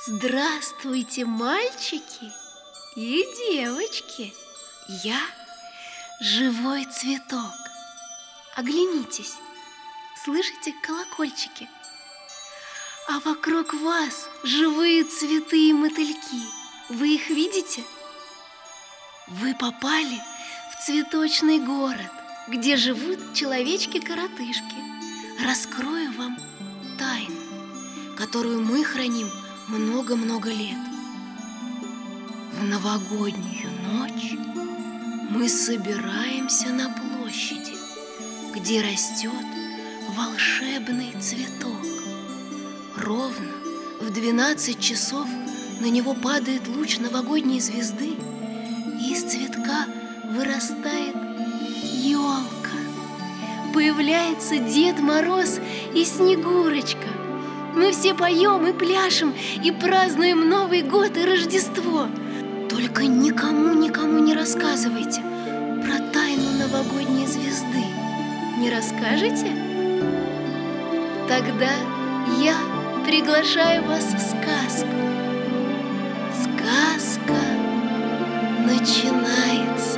Здравствуйте, мальчики и девочки! Я живой цветок. Оглянитесь, слышите колокольчики? А вокруг вас живые цветы и мотыльки. Вы их видите? Вы попали в цветочный город, где живут человечки-коротышки. Раскрою вам тайну, которую мы храним много-много лет. В новогоднюю ночь мы собираемся на площади, где растет волшебный цветок. Ровно в 12 часов на него падает луч новогодней звезды, и из цветка вырастает елка. Появляется Дед Мороз и Снегурочка. Мы все поем и пляшем, и празднуем Новый год и Рождество. Только никому не рассказывайте про тайну новогодней звезды. Не расскажете? Тогда я приглашаю вас в сказку. Сказка начинается.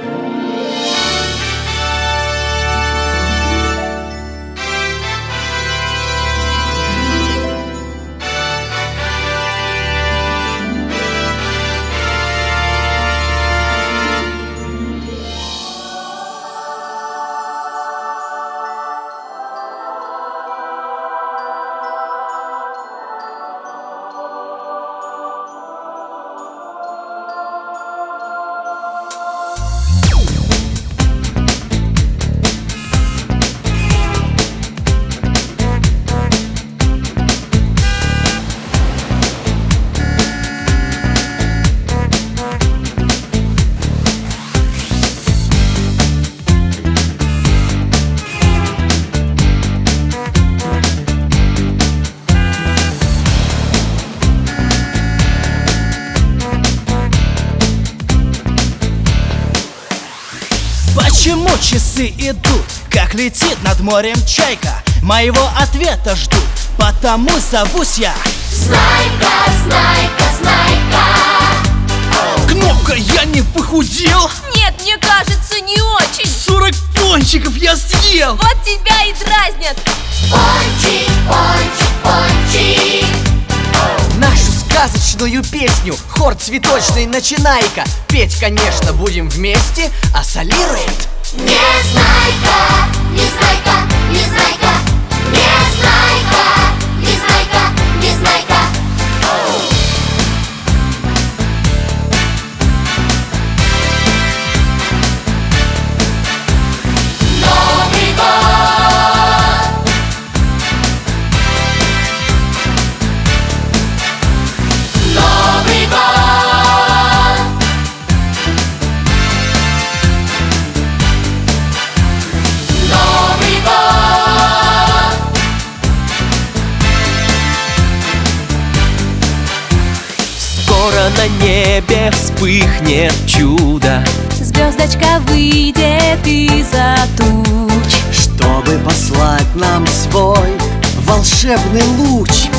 Почему часы идут, как летит над морем чайка? Моего ответа ждут, потому зовусь я Знайка, Знайка, Знайка. Кнопка, я не похудел? Нет, мне кажется, не очень. 40 пончиков я съел. Вот тебя и дразнят. Пончик, пончик, пончик. Нашу сказочную песню хор цветочный начинай-ка. Петь, конечно, будем вместе, а солирует Незнайка, Незнайка, Незнайка. Незнайка, Незнайка, Незнайка. Новый год. Новый год. Новый год. Скоро на небе вспыхнет чудо, Звездочка выйдет из-за туч, чтобы послать нам свой волшебный луч.